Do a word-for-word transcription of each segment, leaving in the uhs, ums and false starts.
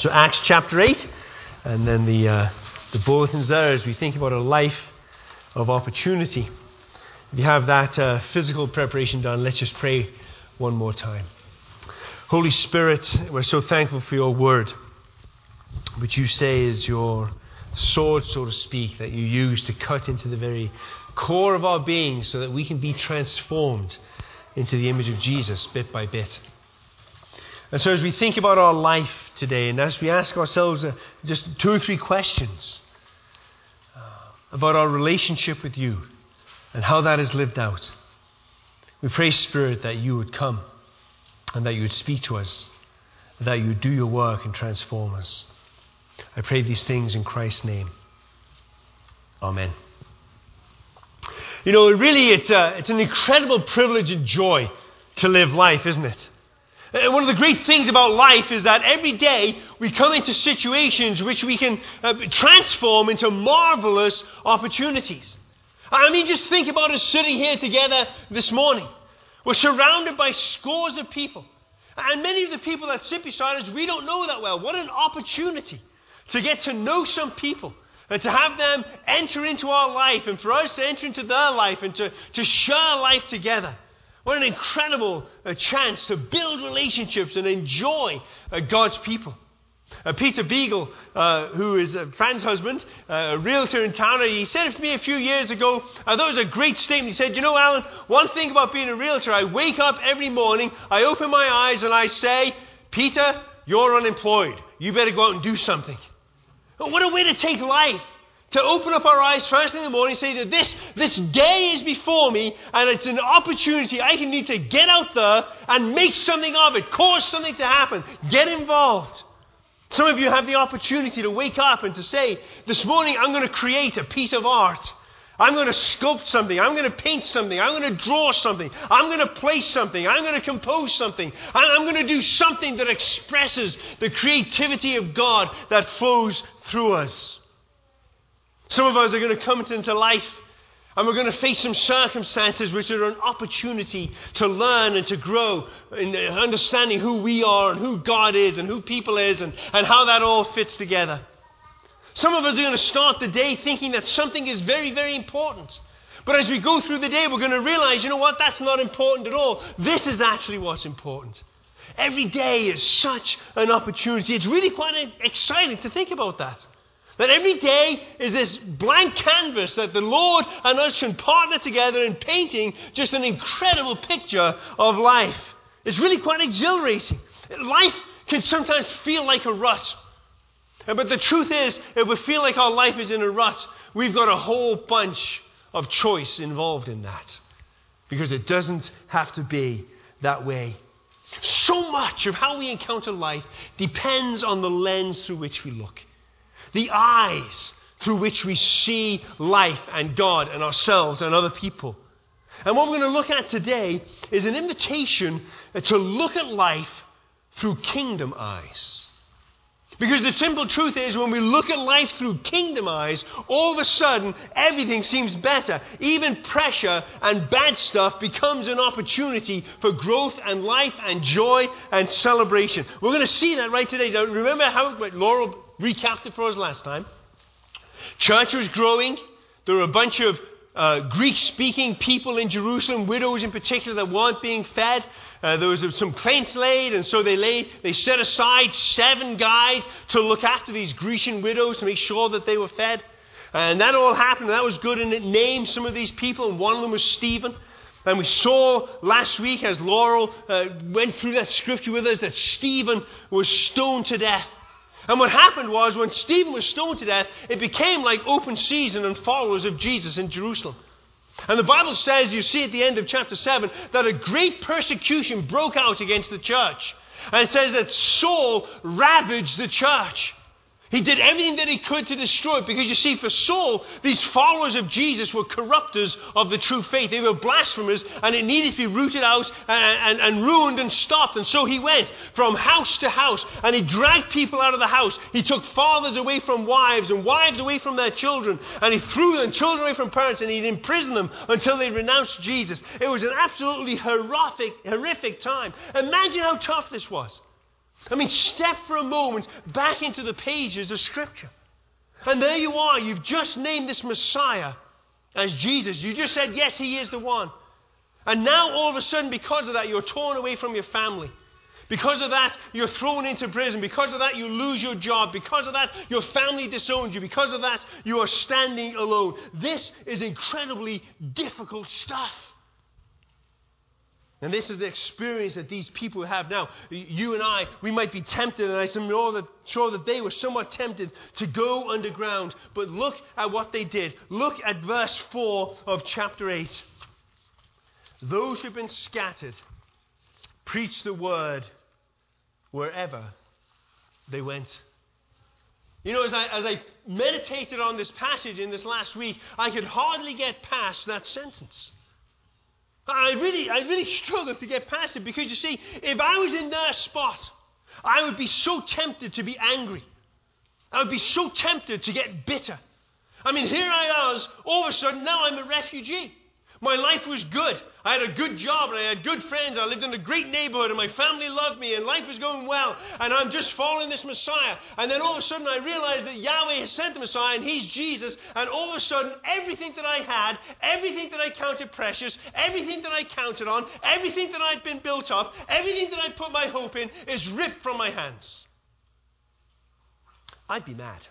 So Acts chapter eight, and then the uh, the bulletins there as we think about a life of opportunity. If you have that uh, physical preparation done, let's just pray one more time. Holy Spirit, we're so thankful for your word, which you say is your sword, so to speak, that you use to cut into the very core of our being so that we can be transformed into the image of Jesus bit by bit. And so as we think about our life today, and as we ask ourselves uh, just two or three questions uh, about our relationship with you and how that is lived out, we pray, Spirit, that you would come and that you would speak to us, and that you would do your work and transform us. I pray these things in Christ's name. Amen. You know, really, it's, a, it's an incredible privilege and joy to live life, isn't it? And one of the great things about life is that every day we come into situations which we can uh, transform into marvelous opportunities. I mean, just think about us sitting here together this morning. We're surrounded by scores of people. And many of the people that sit beside us, we don't know that well. What an opportunity to get to know some people and to have them enter into our life and for us to enter into their life and to, to share life together. What an incredible uh, chance to build relationships and enjoy uh, God's people. Uh, Peter Beagle, uh, who is uh, Fran's husband, uh, a realtor in town, he said it to me a few years ago. I thought it was a great statement. He said, you know, Alan, one thing about being a realtor, I wake up every morning, I open my eyes and I say, Peter, you're unemployed. You better go out and do something. But what a way to take life. To open up our eyes first thing in the morning and say that this, this day is before me and it's an opportunity I can need to get out there and make something of it, cause something to happen, get involved. Some of you have the opportunity to wake up and to say, this morning I'm going to create a piece of art. I'm going to sculpt something. I'm going to paint something. I'm going to draw something. I'm going to play something. I'm going to compose something. I'm going to do something that expresses the creativity of God that flows through us. Some of us are going to come into life and we're going to face some circumstances which are an opportunity to learn and to grow in understanding who we are and who God is and who people is and, and how that all fits together. Some of us are going to start the day thinking that something is very, very important. But as we go through the day, we're going to realize, you know what, that's not important at all. This is actually what's important. Every day is such an opportunity. It's really quite exciting to think about that. That every day is this blank canvas that the Lord and us can partner together in painting just an incredible picture of life. It's really quite exhilarating. Life can sometimes feel like a rut. But the truth is, if we feel like our life is in a rut, we've got a whole bunch of choice involved in that. Because it doesn't have to be that way. So much of how we encounter life depends on the lens through which we look. The eyes through which we see life and God and ourselves and other people. And what we're going to look at today is an invitation to look at life through kingdom eyes. Because the simple truth is, when we look at life through kingdom eyes, all of a sudden everything seems better. Even pressure and bad stuff becomes an opportunity for growth and life and joy and celebration. We're going to see that right today. Now, remember how Laurel recapped it for us last time? Church was growing. There were a bunch of uh, Greek-speaking people in Jerusalem, widows in particular, that weren't being fed. Uh, there was some claims laid, and so they laid, they set aside seven guys to look after these Grecian widows to make sure that they were fed. And that all happened, and that was good, and it named some of these people, and one of them was Stephen. And we saw last week as Laurel uh, went through that scripture with us that Stephen was stoned to death. And what happened was, when Stephen was stoned to death, it became like open season on followers of Jesus in Jerusalem. And the Bible says, you see at the end of chapter seven, that a great persecution broke out against the church. And it says that Saul ravaged the church. He did everything that he could to destroy it. Because you see, for Saul, these followers of Jesus were corrupters of the true faith. They were blasphemers, and it needed to be rooted out and, and, and ruined and stopped. And so he went from house to house, and he dragged people out of the house. He took fathers away from wives, and wives away from their children. And he threw them, children away from parents, and he'd imprisoned them until they renounced Jesus. It was an absolutely horrific, horrific time. Imagine how tough this was. I mean, step for a moment back into the pages of Scripture. And there you are. You've just named this Messiah as Jesus. You just said, yes, he is the one. And now all of a sudden, because of that, you're torn away from your family. Because of that, you're thrown into prison. Because of that, you lose your job. Because of that, your family disowns you. Because of that, you are standing alone. This is incredibly difficult stuff. And this is the experience that these people have now. You and I, we might be tempted, and I'm sure that, sure that they were somewhat tempted to go underground. But look at what they did. Look at verse four of chapter eight. Those who have been scattered preach the word wherever they went. You know, as I, as I meditated on this passage in this last week, I could hardly get past that sentence. I really, I really struggled to get past it because, you see, if I was in their spot, I would be so tempted to be angry. I would be so tempted to get bitter. I mean, here I was, all of a sudden, now I'm a refugee. My life was good. I had a good job and I had good friends. I lived in a great neighborhood and my family loved me and life was going well. And I'm just following this Messiah. And then all of a sudden I realized that Yahweh has sent the Messiah and he's Jesus. And all of a sudden everything that I had, everything that I counted precious, everything that I counted on, everything that I'd been built up, everything that I'd put my hope in is ripped from my hands. I'd be mad.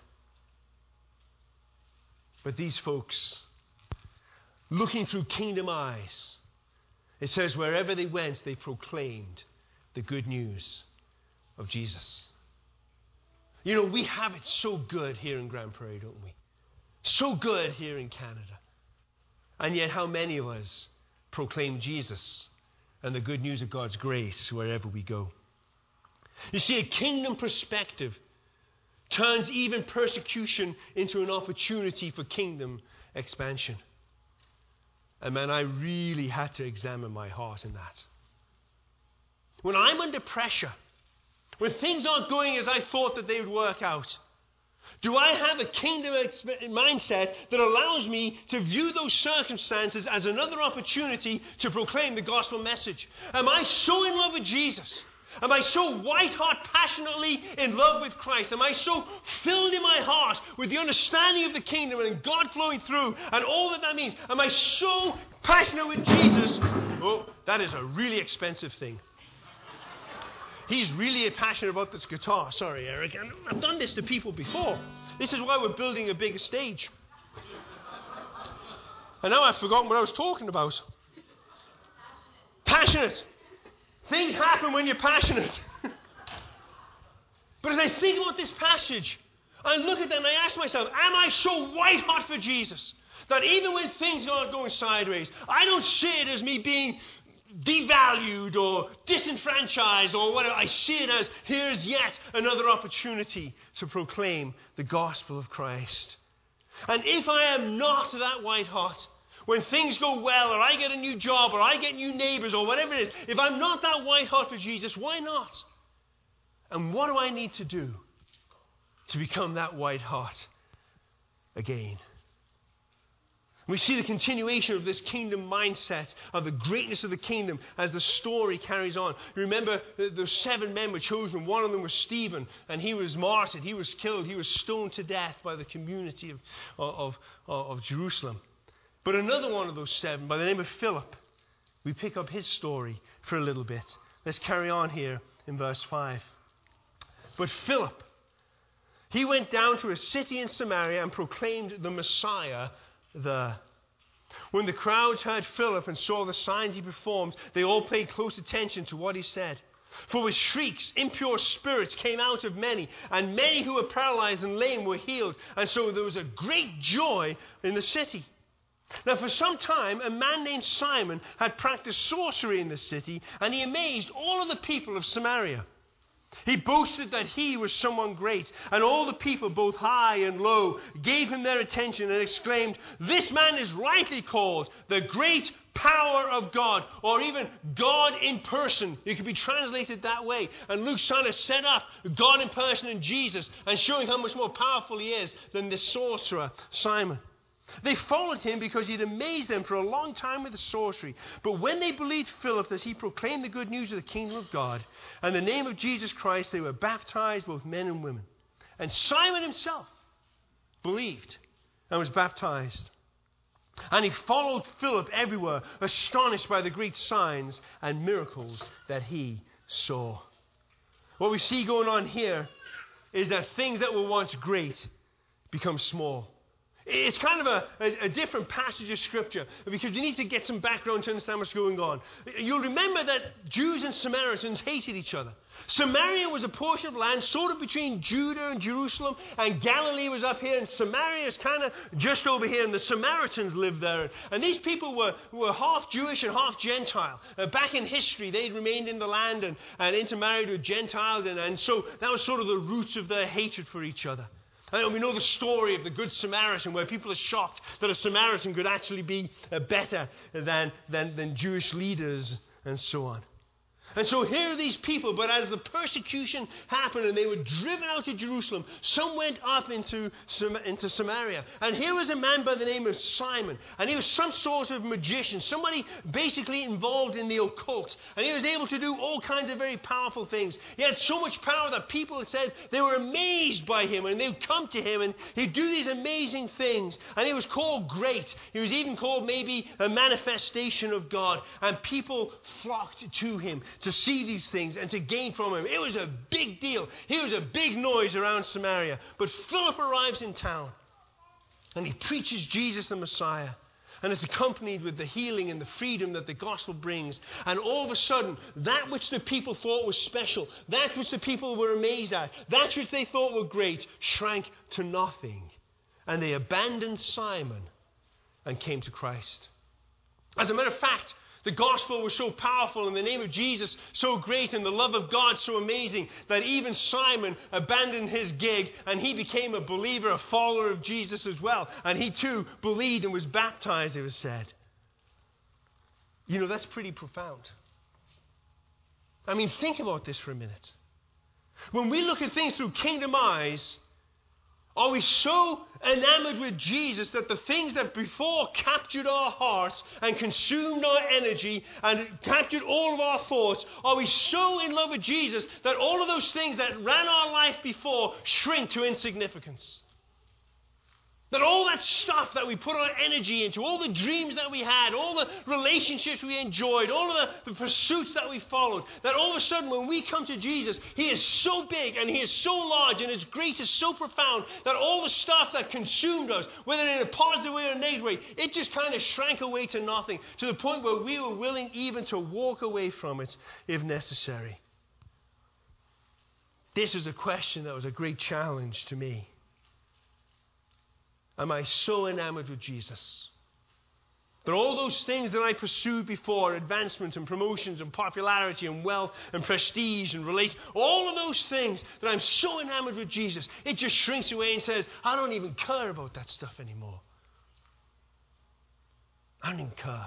But these folks, looking through kingdom eyes, it says wherever they went, they proclaimed the good news of Jesus. You know, we have it so good here in Grand Prairie, don't we? So good here in Canada. And yet how many of us proclaim Jesus and the good news of God's grace wherever we go? You see, a kingdom perspective turns even persecution into an opportunity for kingdom expansion. And man, I really had to examine my heart in that. When I'm under pressure, when things aren't going as I thought that they would work out, do I have a kingdom exp- mindset that allows me to view those circumstances as another opportunity to proclaim the gospel message? Am I so in love with Jesus? Am I so white-hot, passionately in love with Christ? Am I so filled in my heart with the understanding of the kingdom and God flowing through and all that that means? Am I so passionate with Jesus? Oh, that is a really expensive thing. He's really passionate about this guitar. Sorry, Eric. I've done this to people before. This is why we're building a bigger stage. And now I've forgotten what I was talking about. Passionate. Things happen when you're passionate. But as I think about this passage, I look at that and I ask myself, am I so white hot for Jesus that even when things aren't going sideways, I don't see it as me being devalued or disenfranchised or whatever. I see it as here's yet another opportunity to proclaim the gospel of Christ. And if I am not that white hot, when things go well, or I get a new job, or I get new neighbors, or whatever it is, if I'm not that white hot for Jesus, why not? And what do I need to do to become that white hot again? We see the continuation of this kingdom mindset of the greatness of the kingdom as the story carries on. You remember the seven men were chosen. One of them was Stephen, and he was martyred. He was killed. He was stoned to death by the community of, of, of, of Jerusalem. But another one of those seven, by the name of Philip, we pick up his story for a little bit. Let's carry on here in verse five. But Philip, he went down to a city in Samaria and proclaimed the Messiah there. When the crowds heard Philip and saw the signs he performed, they all paid close attention to what he said. For with shrieks, impure spirits came out of many, and many who were paralyzed and lame were healed. And so there was a great joy in the city. Now for some time, a man named Simon had practiced sorcery in the city, and he amazed all of the people of Samaria. He boasted that he was someone great, and all the people, both high and low, gave him their attention and exclaimed, "This man is rightly called the great power of God," or even God in person. It could be translated that way. And Luke's trying to set up God in person in Jesus and showing how much more powerful he is than this sorcerer, Simon. They followed him because he'd amazed them for a long time with his sorcery. But when they believed Philip as he proclaimed the good news of the kingdom of God and the name of Jesus Christ, they were baptized, both men and women. And Simon himself believed and was baptized. And he followed Philip everywhere, astonished by the great signs and miracles that he saw. What we see going on here is that things that were once great become small. It's kind of a, a, a different passage of Scripture because you need to get some background to understand what's going on. You'll remember that Jews and Samaritans hated each other. Samaria was a portion of land sort of between Judah and Jerusalem, and Galilee was up here, and Samaria is kind of just over here, and the Samaritans lived there. And these people were, were half Jewish and half Gentile. Uh, back in history, they'd remained in the land and, and intermarried with Gentiles, and, and so that was sort of the roots of their hatred for each other. And we know the story of the Good Samaritan, where people are shocked that a Samaritan could actually be uh, better than, than, than Jewish leaders and so on. And so here are these people, but as the persecution happened and they were driven out of Jerusalem, some went up into, into Samaria. And here was a man by the name of Simon. And he was some sort of magician, somebody basically involved in the occult. And he was able to do all kinds of very powerful things. He had so much power that people had said they were amazed by him. And they would come to him and he'd do these amazing things. And he was called great. He was even called maybe a manifestation of God. And people flocked to him to see these things and to gain from him. It was a big deal. He was a big noise around Samaria. But Philip arrives in town and he preaches Jesus the Messiah. And it's accompanied with the healing and the freedom that the gospel brings. And all of a sudden, that which the people thought was special, that which the people were amazed at, that which they thought were great, shrank to nothing. And they abandoned Simon and came to Christ. As a matter of fact, the gospel was so powerful and the name of Jesus so great and the love of God so amazing that even Simon abandoned his gig and he became a believer, a follower of Jesus as well. And he too believed and was baptized, it was said. You know, that's pretty profound. I mean, think about this for a minute. When we look at things through kingdom eyes, are we so enamored with Jesus that the things that before captured our hearts and consumed our energy and captured all of our thoughts, are we so in love with Jesus that all of those things that ran our life before shrink to insignificance? That all that stuff that we put our energy into, all the dreams that we had, all the relationships we enjoyed, all of the, the pursuits that we followed, that all of a sudden when we come to Jesus, He is so big and He is so large and His grace is so profound that all the stuff that consumed us, whether in a positive way or a negative way, it just kind of shrank away to nothing, to the point where we were willing even to walk away from it if necessary. This was a question that was a great challenge to me. Am I so enamored with Jesus that all those things that I pursued before, advancement and promotions and popularity and wealth and prestige and relate, all of those things that I'm so enamored with Jesus, it just shrinks away and says, I don't even care about that stuff anymore. I don't even care.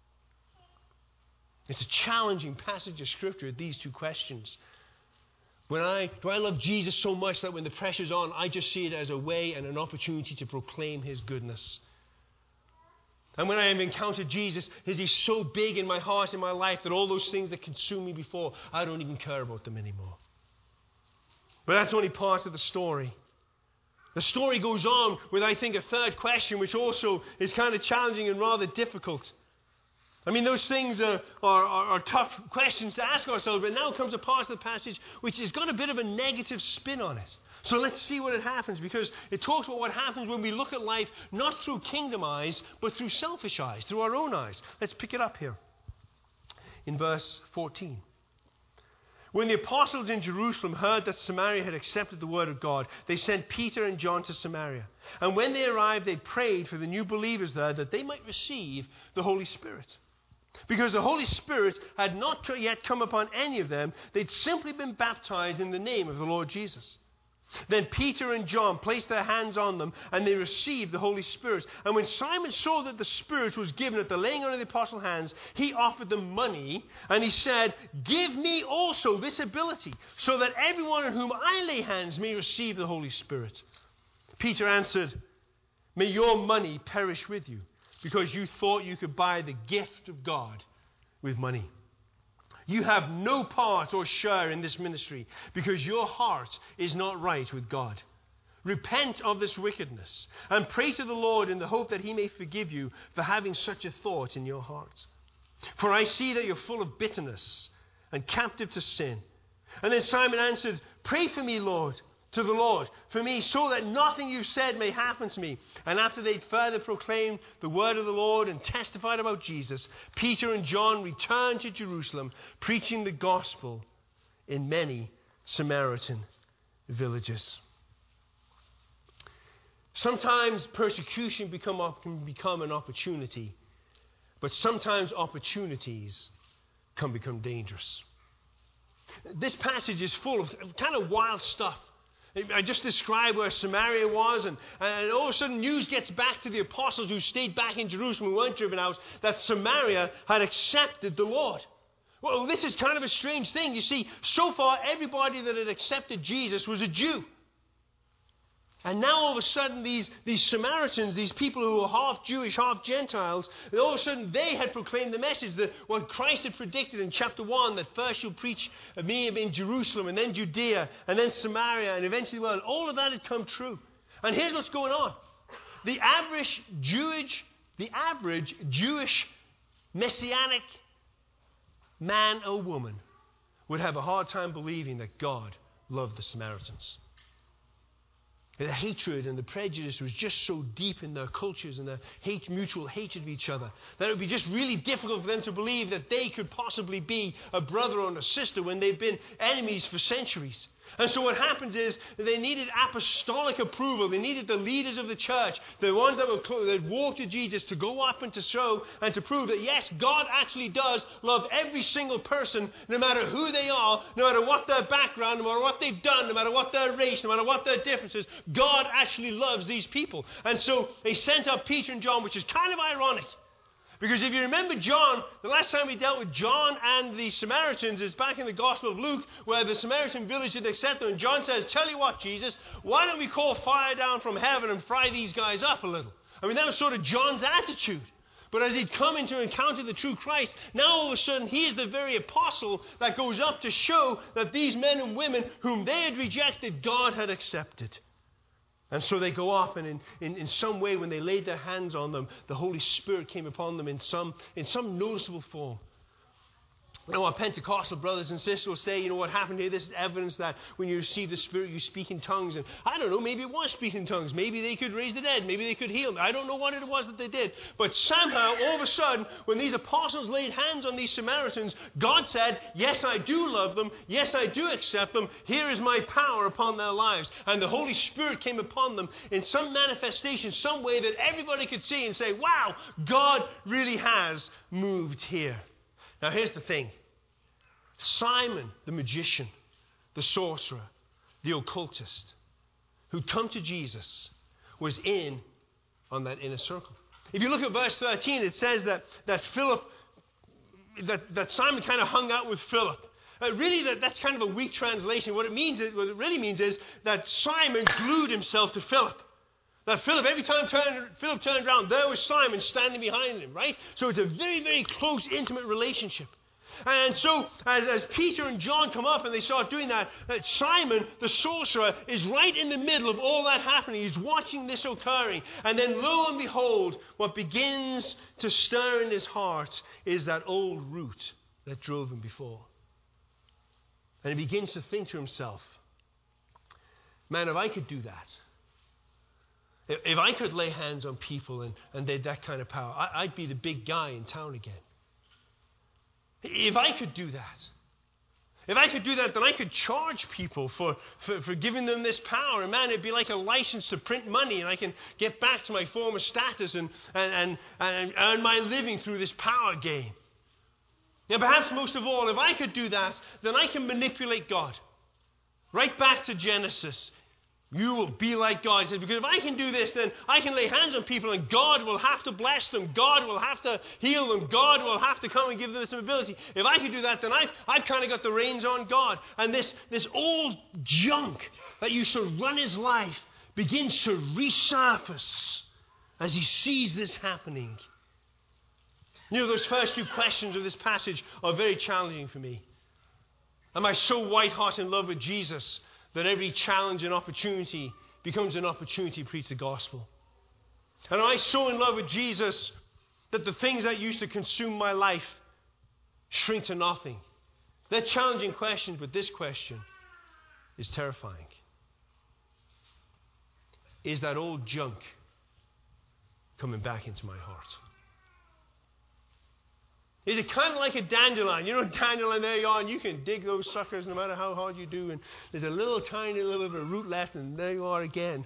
It's a challenging passage of Scripture, these two questions. When I, do I love Jesus so much that when the pressure's on, I just see it as a way and an opportunity to proclaim His goodness? And when I have encountered Jesus, is He so big in my heart, in my life, that all those things that consumed me before, I don't even care about them anymore? But that's only part of the story. The story goes on with, I think, a third question, which also is kind of challenging and rather difficult. I mean, those things are, are, are, are tough questions to ask ourselves, but now comes a part of the passage which has got a bit of a negative spin on it. So let's see what it happens, because it talks about what happens when we look at life not through kingdom eyes, but through selfish eyes, through our own eyes. Let's pick it up here in verse fourteen. When the apostles in Jerusalem heard that Samaria had accepted the word of God, they sent Peter and John to Samaria. And when they arrived, they prayed for the new believers there that they might receive the Holy Spirit. Because the Holy Spirit had not yet come upon any of them. They'd simply been baptized in the name of the Lord Jesus. Then Peter and John placed their hands on them and they received the Holy Spirit. And when Simon saw that the Spirit was given at the laying on of the apostles' hands, he offered them money and he said, give me also this ability so that everyone on whom I lay hands may receive the Holy Spirit. Peter answered, May your money perish with you because you thought you could buy the gift of God with money. You have no part or share in this ministry because your heart is not right with God. Repent of this wickedness and pray to the Lord in the hope that he may forgive you for having such a thought in your heart. For I see that you're full of bitterness and captive to sin. And then Simon answered, pray for me, Lord, to the Lord, for me, so that nothing you've said may happen to me. And after they'd further proclaimed the word of the Lord and testified about Jesus, Peter and John returned to Jerusalem, preaching the gospel in many Samaritan villages. Sometimes persecution become, can become an opportunity, but sometimes opportunities can become dangerous. This passage is full of kind of wild stuff. I just described where Samaria was, and, and all of a sudden news gets back to the apostles who stayed back in Jerusalem, who weren't driven out, that Samaria had accepted the Lord. Well, this is kind of a strange thing. You see, so far everybody that had accepted Jesus was a Jew. And now all of a sudden these, these Samaritans, these people who were half Jewish, half Gentiles, all of a sudden they had proclaimed the message that what Christ had predicted in chapter one, that first you'll preach me in Jerusalem, and then Judea, and then Samaria, and eventually the world. All of that had come true. And here's what's going on. The average Jewish, the average Jewish Messianic man or woman would have a hard time believing that God loved the Samaritans. The hatred and the prejudice was just so deep in their cultures and their hate, mutual hatred of each other that it would be just really difficult for them to believe that they could possibly be a brother or a sister when they've been enemies for centuries. And so what happens is that they needed apostolic approval. They needed the leaders of the church, the ones that were that walked with Jesus, to go up and to show and to prove that yes, God actually does love every single person, no matter who they are, no matter what their background, no matter what they've done, no matter what their race, no matter what their differences. God actually loves these people. And so they sent up Peter and John, which is kind of ironic. Because if you remember John, the last time we dealt with John and the Samaritans is back in the Gospel of Luke, where the Samaritan village didn't accept them. And John says, tell you what, Jesus, why don't we call fire down from heaven and fry these guys up a little? I mean, that was sort of John's attitude. But as he'd come in to encounter the true Christ, now all of a sudden he is the very apostle that goes up to show that these men and women whom they had rejected, God had accepted. And so they go off, and in, in, in some way, when they laid their hands on them, the Holy Spirit came upon them in some, in some noticeable form. You know, our Pentecostal brothers and sisters will say, you know, what happened here, this is evidence that when you receive the Spirit, you speak in tongues. And I don't know, maybe it was speaking in tongues. Maybe they could raise the dead. Maybe they could heal them. I don't know what it was that they did. But somehow, all of a sudden, when these apostles laid hands on these Samaritans, God said, yes, I do love them. Yes, I do accept them. Here is my power upon their lives. And the Holy Spirit came upon them in some manifestation, some way that everybody could see and say, wow, God really has moved here. Now here's the thing. Simon, the magician, the sorcerer, the occultist, who'd come to Jesus, was in on that inner circle. If you look at verse thirteen, it says that, that Philip, that, that Simon kind of hung out with Philip. Uh, really, that, that's kind of a weak translation. What it means, is, what it really means is that Simon glued himself to Philip. That Philip, every time turned, Philip turned around, there was Simon standing behind him, right? So it's a very, very close, intimate relationship. And so, as, as Peter and John come up and they start doing that, that Simon, the sorcerer, is right in the middle of all that happening. He's watching this occurring. And then, lo and behold, what begins to stir in his heart is that old root that drove him before. And he begins to think to himself, man, if I could do that, if I could lay hands on people and, and they had that kind of power, I'd be the big guy in town again. If I could do that, if I could do that, then I could charge people for, for, for giving them this power. And man, it'd be like a license to print money, and I can get back to my former status and, and, and, and earn my living through this power game. Now, perhaps most of all, if I could do that, then I can manipulate God. Right back to Genesis. You will be like God. He said, because if I can do this, then I can lay hands on people and God will have to bless them. God will have to heal them. God will have to come and give them some ability. If I can do that, then I've, I've kind of got the reins on God. And this, this old junk that used to run his life begins to resurface as he sees this happening. You know, those first few questions of this passage are very challenging for me. Am I so white-hot in love with Jesus that every challenge and opportunity becomes an opportunity to preach the gospel? And am I so in love with Jesus that the things that used to consume my life shrink to nothing? They're challenging questions, but this question is terrifying. Is that old junk coming back into my heart? Is it kind of like a dandelion? You know, dandelion, there you are, and you can dig those suckers no matter how hard you do, and there's a little tiny little bit of root left, and there you are again.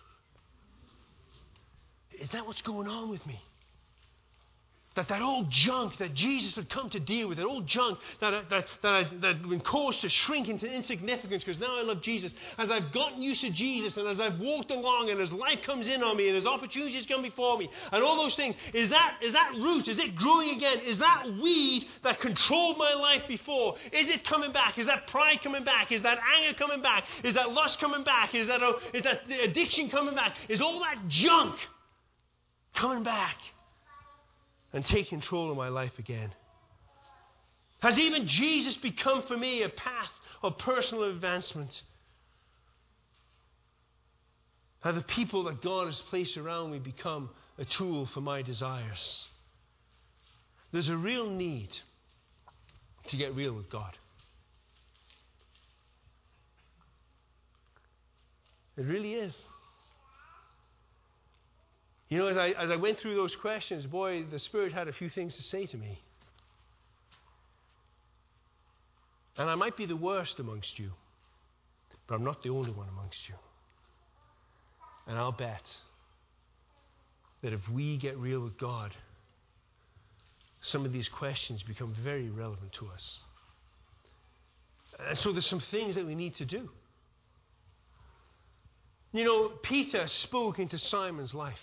Is that what's going on with me? That that old junk that Jesus would come to deal with, that old junk that that that that been caused to shrink into insignificance because now I love Jesus. As I've gotten used to Jesus and as I've walked along and as life comes in on me and as opportunities come before me and all those things, is that is that root? Is it growing again? Is that weed that controlled my life before? Is it coming back? Is that pride coming back? Is that anger coming back? Is that lust coming back? Is that uh, is that addiction coming back? Is all that junk coming back and take control of my life again? Has even Jesus become for me a path of personal advancement? Have the people that God has placed around me become a tool for my desires? There's a real need to get real with God. It really is. You know, as I, as I went through those questions, boy, the Spirit had a few things to say to me. And I might be the worst amongst you, but I'm not the only one amongst you. And I'll bet that if we get real with God, some of these questions become very relevant to us. And so there's some things that we need to do. You know, Peter spoke into Simon's life.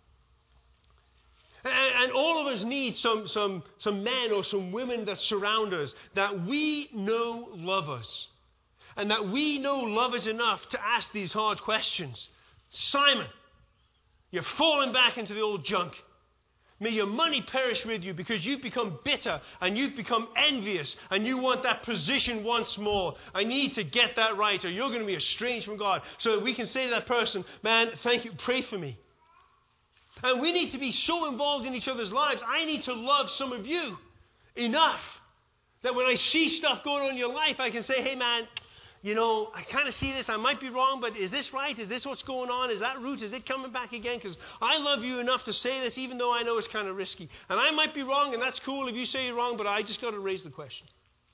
And all of us need some, some, some men or some women that surround us that we know love us. And that we know love us enough to ask these hard questions. Simon, you've fallen back into the old junk. May your money perish with you because you've become bitter and you've become envious and you want that position once more. I need to get that right or you're going to be estranged from God. So that we can say to that person, man, thank you, pray for me. And we need to be so involved in each other's lives. I need to love some of you enough that when I see stuff going on in your life, I can say, hey man, you know, I kind of see this. I might be wrong, but is this right? Is this what's going on? Is that root? Is it coming back again? Because I love you enough to say this, even though I know it's kind of risky. And I might be wrong, and that's cool if you say you're wrong, but I just got to raise the question.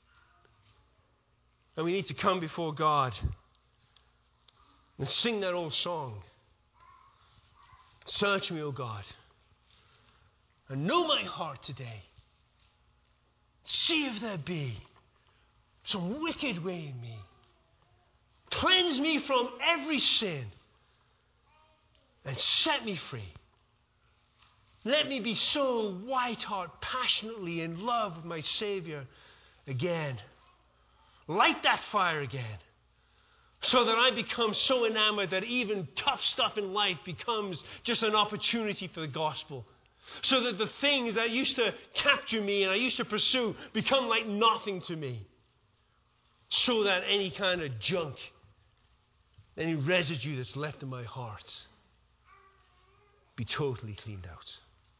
And we need to come before God and sing that old song. Search me, O God, and know my heart today. See if there be some wicked way in me. Cleanse me from every sin and set me free. Let me be so white-hot, passionately in love with my Savior again. Light that fire again. So that I become so enamored that even tough stuff in life becomes just an opportunity for the gospel. So that the things that used to capture me and I used to pursue become like nothing to me. So that any kind of junk, any residue that's left in my heart be totally cleaned out.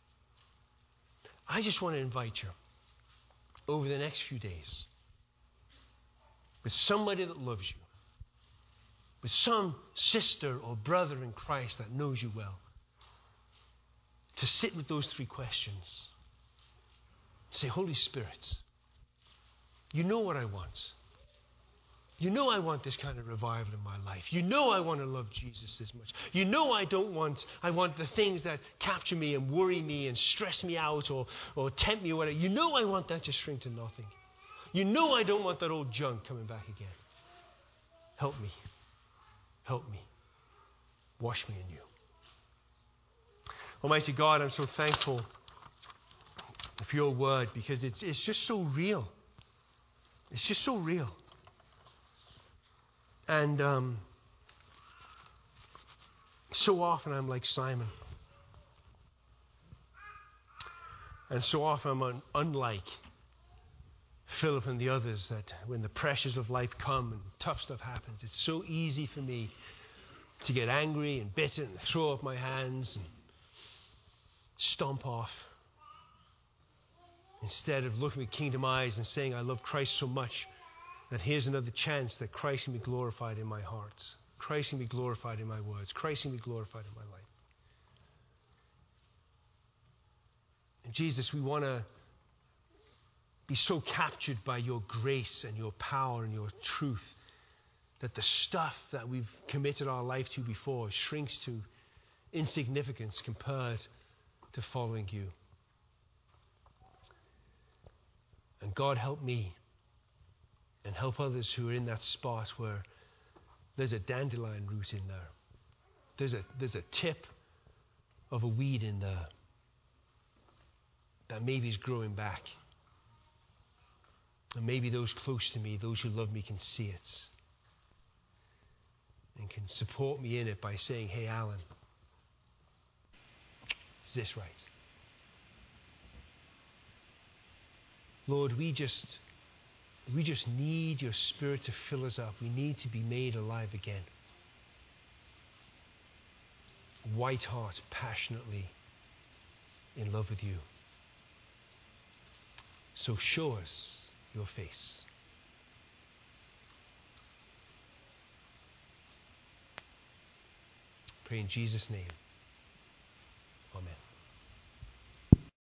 I just want to invite you over the next few days with somebody that loves you, with some sister or brother in Christ that knows you well, to sit with those three questions. Say, Holy Spirit, you know what I want. You know I want this kind of revival in my life. You know I want to love Jesus this much. You know I don't want, I want the things that capture me and worry me and stress me out or, or tempt me or whatever. You know I want that to shrink to nothing. You know I don't want that old junk coming back again. Help me. Help me. Wash me anew. Almighty God, I'm so thankful for your word because it's, it's just so real. It's just so real. And um, so often I'm like Simon. And so often I'm un- unlike Philip and the others, that when the pressures of life come and tough stuff happens, it's so easy for me to get angry and bitter and throw up my hands and stomp off, instead of looking with kingdom eyes and saying, I love Christ so much that here's another chance that Christ can be glorified in my heart. Christ can be glorified in my words. Christ can be glorified in my life. And Jesus, we want to be so captured by your grace and your power and your truth that the stuff that we've committed our life to before shrinks to insignificance compared to following you. And God, help me and help others who are in that spot where there's a dandelion root in there. There's a, there's a tip of a weed in there that maybe is growing back. And maybe those close to me, those who love me, can see it and can support me in it by saying, hey, Alan, is this right? Lord, we just, we just need your Spirit to fill us up. We need to be made alive again. White heart, passionately in love with you. So show us your face. Pray in Jesus' name.